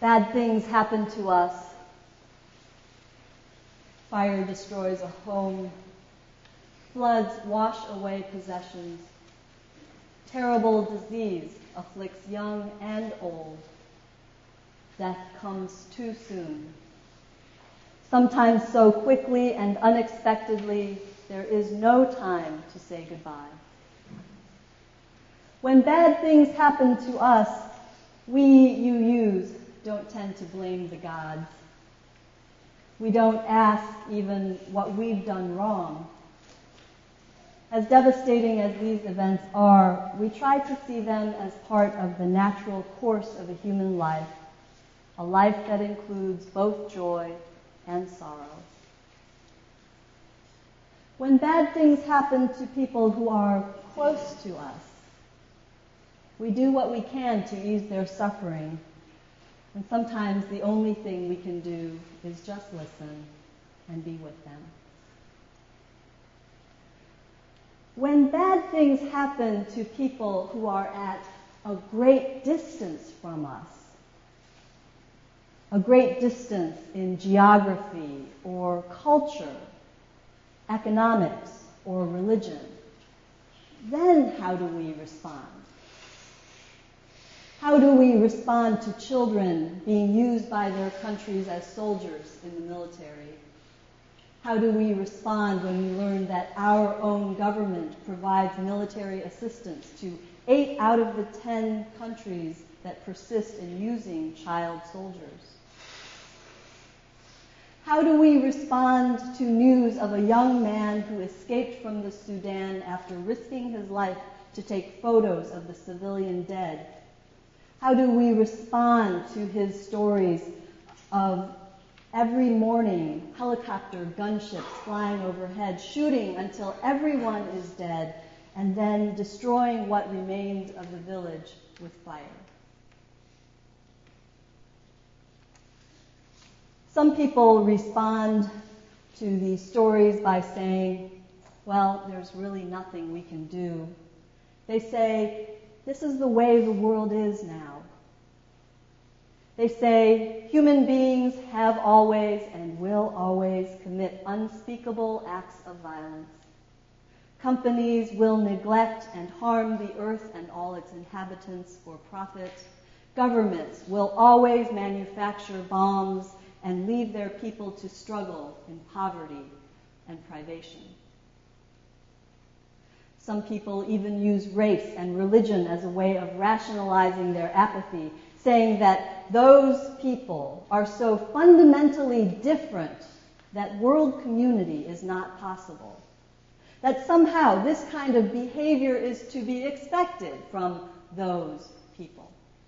Bad things happen to us. Fire destroys a home. Floods wash away possessions. Terrible disease afflicts young and old. Death comes too soon. Sometimes so quickly and unexpectedly, there is no time to say goodbye. When bad things happen to us, we, you-yous, don't tend to blame the gods. We don't ask even what we've done wrong. As devastating as these events are, we try to see them as part of the natural course of a human life, a life that includes both joy and sorrow. When bad things happen to people who are close to us, we do what we can to ease their suffering, and sometimes the only thing we can do is just listen and be with them. When bad things happen to people who are at a great distance from us, a great distance in geography or culture, economics or religion, then how do we respond? How do we respond to children being used by their countries as soldiers in the military? How do we respond when we learn that our own government provides military assistance to 8 out of the 10 countries that persist in using child soldiers? How do we respond to news of a young man who escaped from the Sudan after risking his life to take photos of the civilian dead? How do we respond to his stories of every morning helicopter gunships flying overhead, shooting until everyone is dead, and then destroying what remained of the village with fire? Some people respond to these stories by saying, well, there's really nothing we can do. They say, this is the way the world is now. They say, human beings have always and will always commit unspeakable acts of violence. Companies will neglect and harm the earth and all its inhabitants for profit. Governments will always manufacture bombs and leave their people to struggle in poverty and privation. Some people even use race and religion as a way of rationalizing their apathy, saying that those people are so fundamentally different that world community is not possible. That somehow this kind of behavior is to be expected from those people.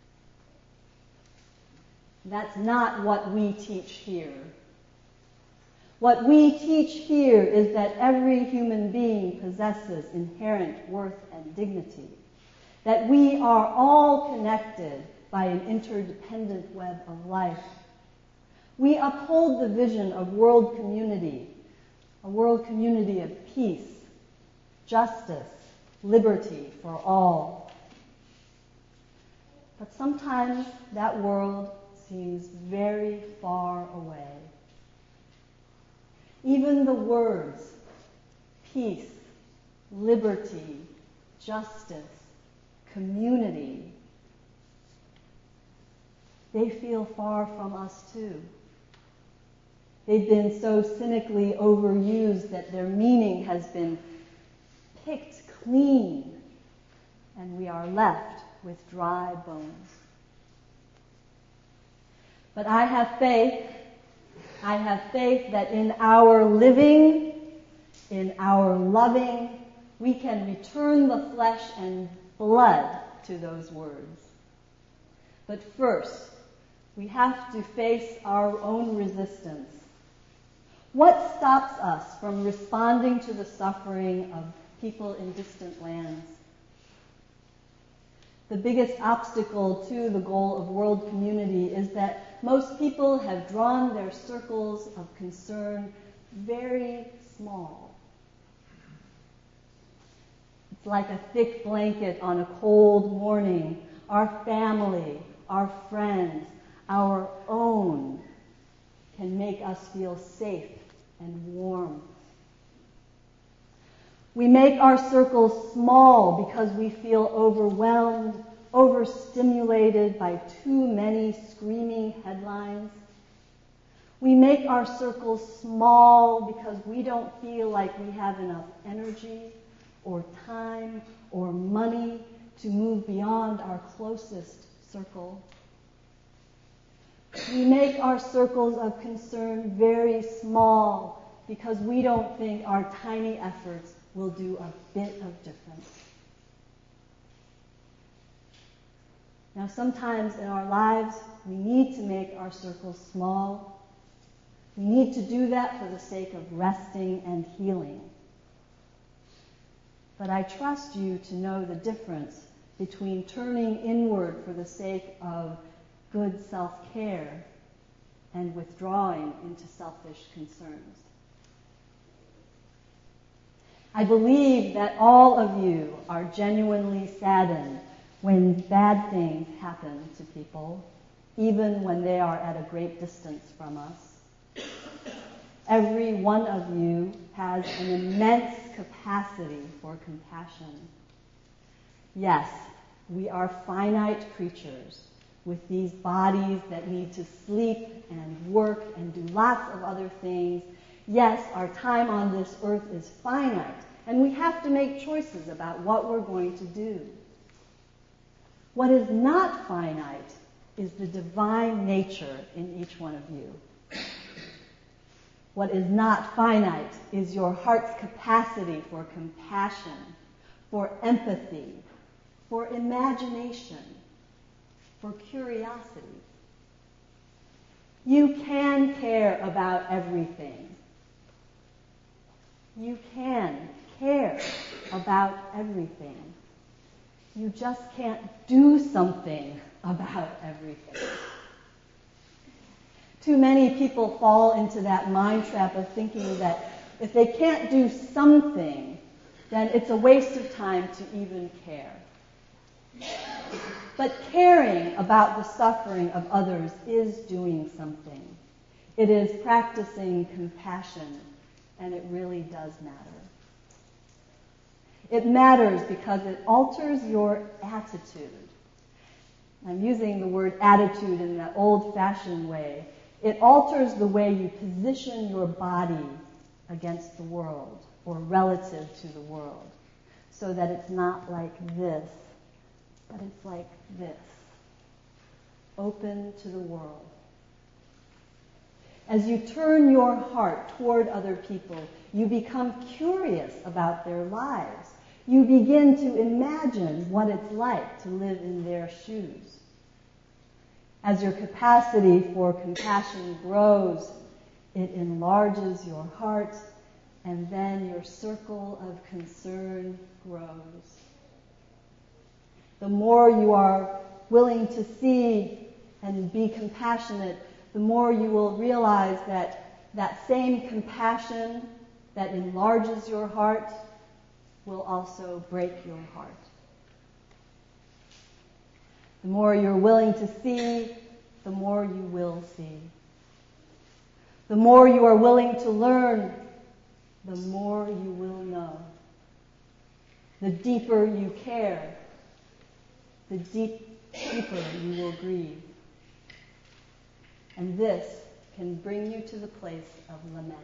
That's not what we teach here. What we teach here is that every human being possesses inherent worth and dignity, that we are all connected by an interdependent web of life. We uphold the vision of world community, a world community of peace, justice, liberty for all. But sometimes that world seems very far away. Even the words peace, liberty, justice, community, they feel far from us too. They've been so cynically overused that their meaning has been picked clean, and we are left with dry bones. But I have faith that in our living, in our loving, we can return the flesh and blood to those words. But first, we have to face our own resistance. What stops us from responding to the suffering of people in distant lands? The biggest obstacle to the goal of world community is that most people have drawn their circles of concern very small. It's like a thick blanket on a cold morning. Our family, our friends, our own, can make us feel safe and warm. We make our circles small because we feel overwhelmed, overstimulated by too many screaming headlines. We make our circles small because we don't feel like we have enough energy or time or money to move beyond our closest circle. We make our circles of concern very small because we don't think our tiny efforts will do a bit of difference. Now, sometimes in our lives, we need to make our circles small. We need to do that for the sake of resting and healing. But I trust you to know the difference between turning inward for the sake of good self-care and withdrawing into selfish concerns. I believe that all of you are genuinely saddened when bad things happen to people, even when they are at a great distance from us. Every one of you has an immense capacity for compassion. Yes, we are finite creatures with these bodies that need to sleep and work and do lots of other things. Yes, our time on this earth is finite, and we have to make choices about what we're going to do. What is not finite is the divine nature in each one of you. What is not finite is your heart's capacity for compassion, for empathy, for imagination, for curiosity. You can care about everything. You can care about everything. You just can't do something about everything. Too many people fall into that mind trap of thinking that if they can't do something, then it's a waste of time to even care. But caring about the suffering of others is doing something. It is practicing compassion, and it really does matter. It matters because it alters your attitude. I'm using the word attitude in that old-fashioned way. It alters the way you position your body against the world or relative to the world, so that it's not like this, but it's like this, open to the world. As you turn your heart toward other people, you become curious about their lives. You begin to imagine what it's like to live in their shoes. As your capacity for compassion grows, it enlarges your heart, and then your circle of concern grows. The more you are willing to see and be compassionate, the more you will realize that that same compassion that enlarges your heart will also break your heart. The more you're willing to see, the more you will see. The more you are willing to learn, the more you will know. The deeper you care, the deeper you will grieve. And this can bring you to the place of lament.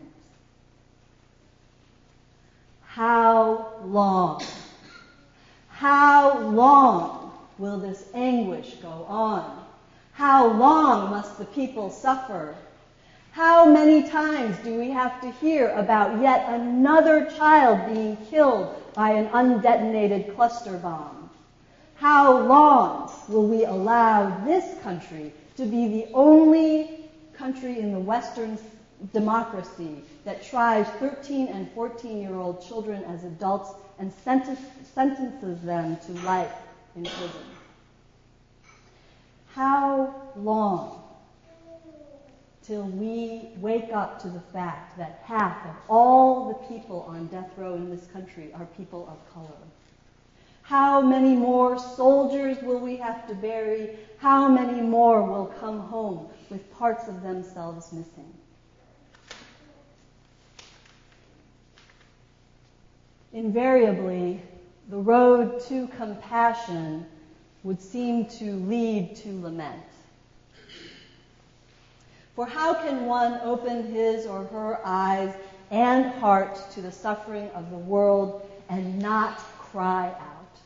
How long will this anguish go on? How long must the people suffer? How many times do we have to hear about yet another child being killed by an undetonated cluster bomb? How long will we allow this country to be the only country in the Western democracy that tries 13 and 14-year-old children as adults and sentences them to life in prison? How long till we wake up to the fact that half of all the people on death row in this country are people of color? How many more soldiers will we have to bury? How many more will come home with parts of themselves missing? Invariably, the road to compassion would seem to lead to lament. For how can one open his or her eyes and heart to the suffering of the world and not cry out?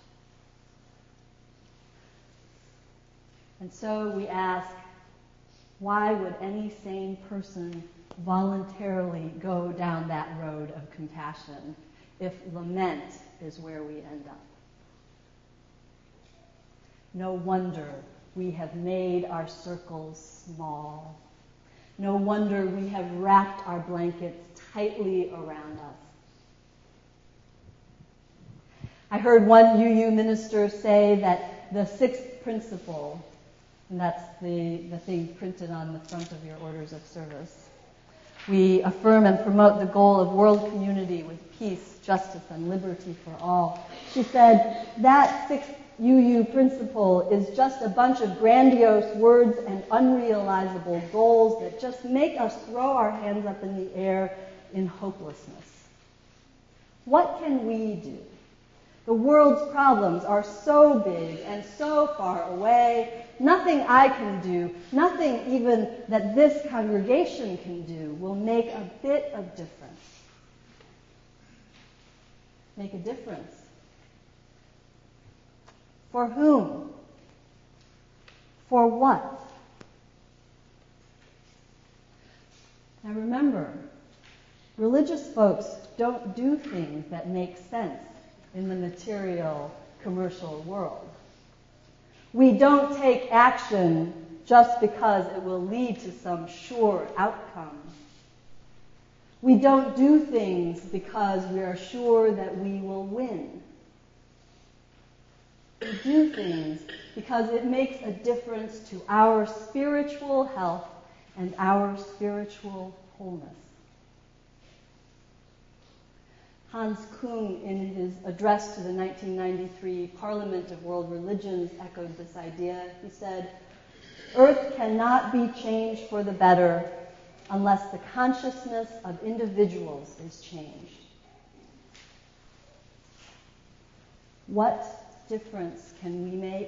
And so we ask, why would any sane person voluntarily go down that road of compassion if lament is where we end up? No wonder we have made our circles small. No wonder we have wrapped our blankets tightly around us. I heard one UU minister say that the sixth principle, and that's the thing printed on the front of your orders of service, we affirm and promote the goal of world community with peace, justice, and liberty for all. She said that sixth UU principle is just a bunch of grandiose words and unrealizable goals that just make us throw our hands up in the air in hopelessness. What can we do? The world's problems are so big and so far away. Nothing I can do, nothing even that this congregation can do will make a bit of difference. Make a difference. For whom? For what? Now remember, religious folks don't do things that make sense in the material, commercial world. We don't take action just because it will lead to some sure outcome. We don't do things because we are sure that we will win. We do things because it makes a difference to our spiritual health and our spiritual wholeness. Hans Küng, in his address to the 1993 Parliament of World Religions, echoed this idea. He said, "Earth cannot be changed for the better unless the consciousness of individuals is changed." What difference can we make?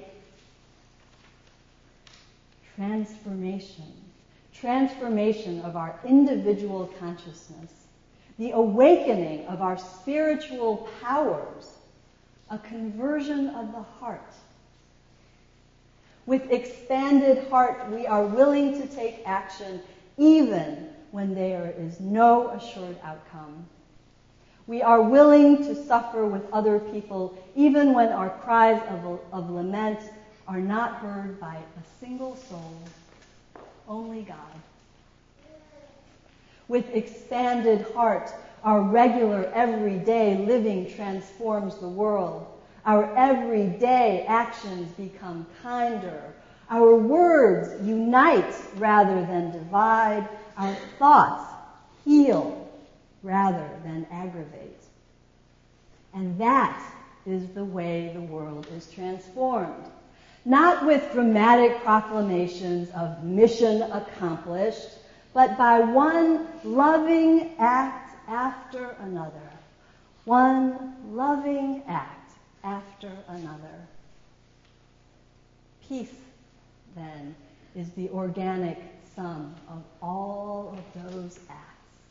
Transformation. Transformation of our individual consciousness. The awakening of our spiritual powers. A conversion of the heart. With expanded heart, we are willing to take action even when there is no assured outcome. We are willing to suffer with other people even when our cries of lament are not heard by a single soul, only God. With expanded heart, our regular, everyday living transforms the world. Our everyday actions become kinder. Our words unite rather than divide. Our thoughts heal rather than aggravate. And that is the way the world is transformed. Not with dramatic proclamations of mission accomplished, but by one loving act after another. One loving act after another. Peace, then, is the organic sum of all of those acts.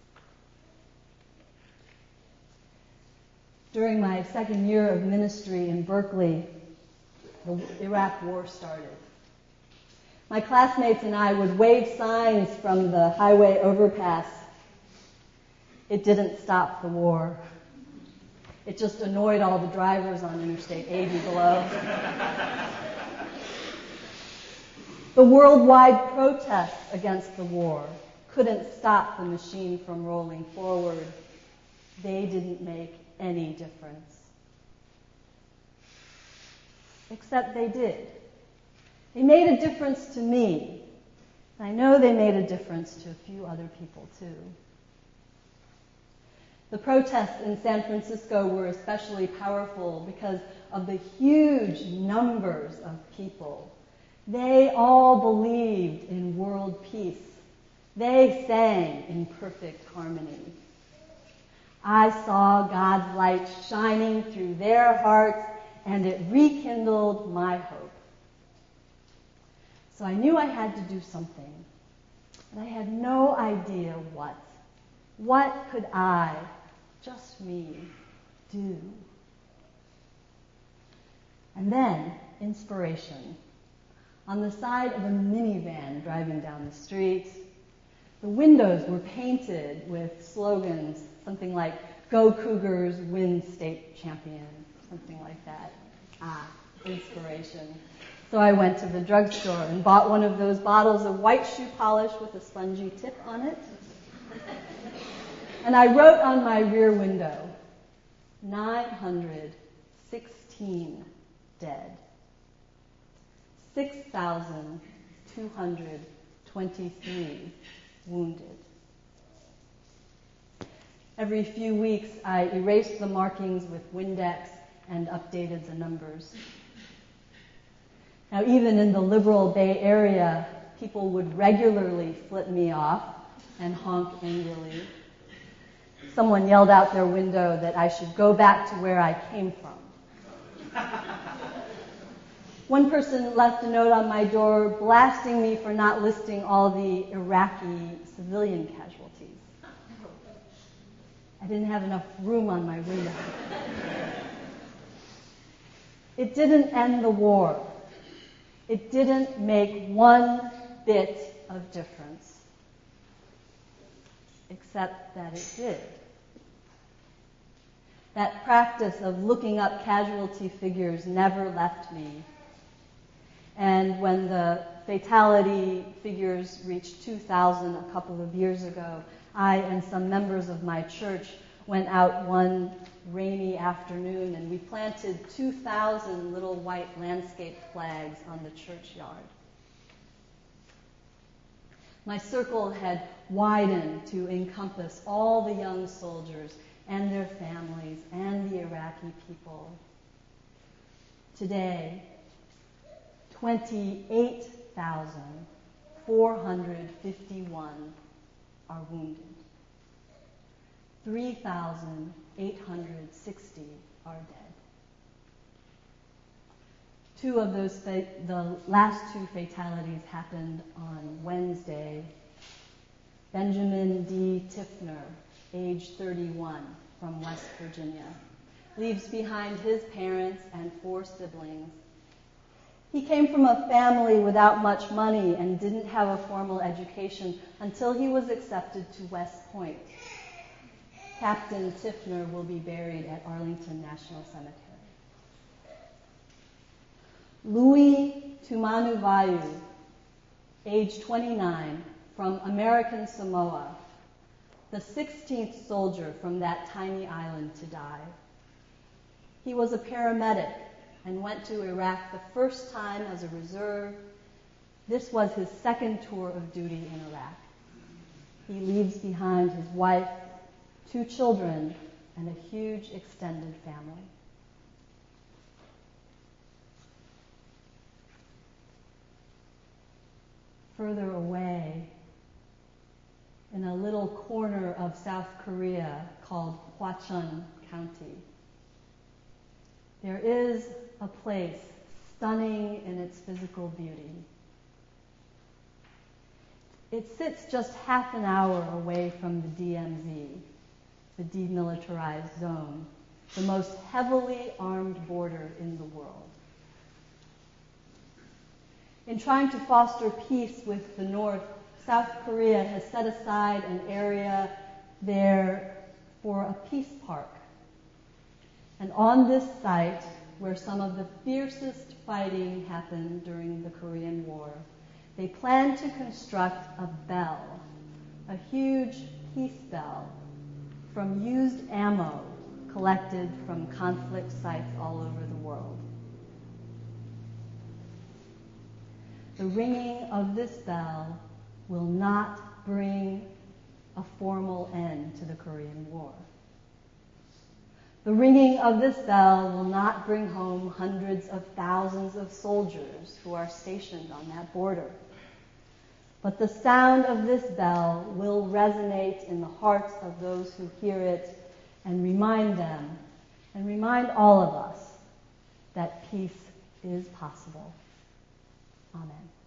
During my second year of ministry in Berkeley, the Iraq War started. My classmates and I would wave signs from the highway overpass. It didn't stop the war. It just annoyed all the drivers on Interstate 80 below. The worldwide protests against the war couldn't stop the machine from rolling forward. They didn't make any difference. Except they did. They made a difference to me. I know they made a difference to a few other people too. The protests in San Francisco were especially powerful because of the huge numbers of people. They all believed in world peace. They sang in perfect harmony. I saw God's light shining through their hearts, and it rekindled my hope. So I knew I had to do something, but I had no idea what. What could I, just me, do? And then, inspiration. On the side of a minivan driving down the street, the windows were painted with slogans, something like, "Go Cougars, win state champion," something like that. Inspiration. So I went to the drugstore and bought one of those bottles of white shoe polish with a spongy tip on it. And I wrote on my rear window, 916 dead. 6,223 wounded. Every few weeks, I erased the markings with Windex and updated the numbers. Now, even in the liberal Bay Area, people would regularly flip me off and honk angrily. Someone yelled out their window that I should go back to where I came from. One person left a note on my door blasting me for not listing all the Iraqi civilian casualties. I didn't have enough room on my window. It didn't end the war. It didn't make one bit of difference, except that it did. That practice of looking up casualty figures never left me. And when the fatality figures reached 2,000 a couple of years ago, I and some members of my church went out one rainy afternoon and we planted 2,000 little white landscape flags on the churchyard. My circle had widened to encompass all the young soldiers and their families and the Iraqi people. Today, 28,451 are wounded. 3,860 are dead. Two of those, the last two fatalities happened on Wednesday. Benjamin D. Tiffner, age 31, from West Virginia, leaves behind his parents and 4 siblings. He came from a family without much money and didn't have a formal education until he was accepted to West Point. Captain Tiffner will be buried at Arlington National Cemetery. Louis Tumanuvayu, age 29, from American Samoa, the 16th soldier from that tiny island to die. He was a paramedic and went to Iraq the first time as a reserve. This was his second tour of duty in Iraq. He leaves behind his wife, 2 children, and a huge extended family. Further away, in a little corner of South Korea called Hwacheon County, there is a place stunning in its physical beauty. It sits just half an hour away from the DMZ, the demilitarized zone, the most heavily armed border in the world. In trying to foster peace with the North, South Korea has set aside an area there for a peace park. And on this site, where some of the fiercest fighting happened during the Korean War, they plan to construct a bell, a huge peace bell, from used ammo collected from conflict sites all over the world. The ringing of this bell will not bring a formal end to the Korean War. The ringing of this bell will not bring home hundreds of thousands of soldiers who are stationed on that border. But the sound of this bell will resonate in the hearts of those who hear it and remind them, and remind all of us, that peace is possible. Amen.